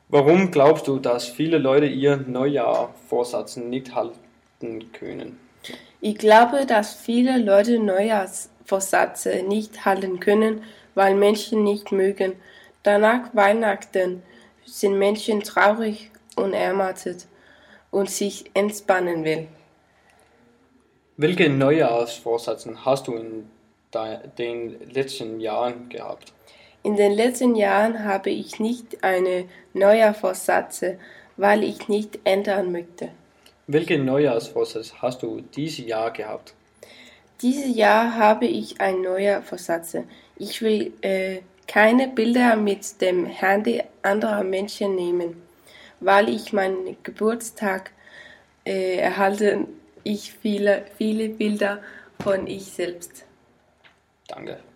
Warum glaubst du, dass viele Leute ihr Neujahrvorsatz nicht halten können? Ich glaube, dass viele Leute Neujahrsvorsätze nicht halten können, weil Menschen nicht mögen. Danach Weihnachten sind Menschen traurig und ermattet und sich entspannen will. Welche Neujahrsvorsätze hast du in den letzten Jahren gehabt? In den letzten Jahren habe ich nicht eine Neujahrsvorsätze, weil ich nicht ändern möchte. Welche Neujahrsvorsatz hast du dieses Jahr gehabt? Dieses Jahr habe ich ein neuer Vorsatz. Ich will keine Bilder mit dem Handy anderer Menschen nehmen, weil ich meinen Geburtstag erhalte ich viele Bilder von ich selbst. Danke.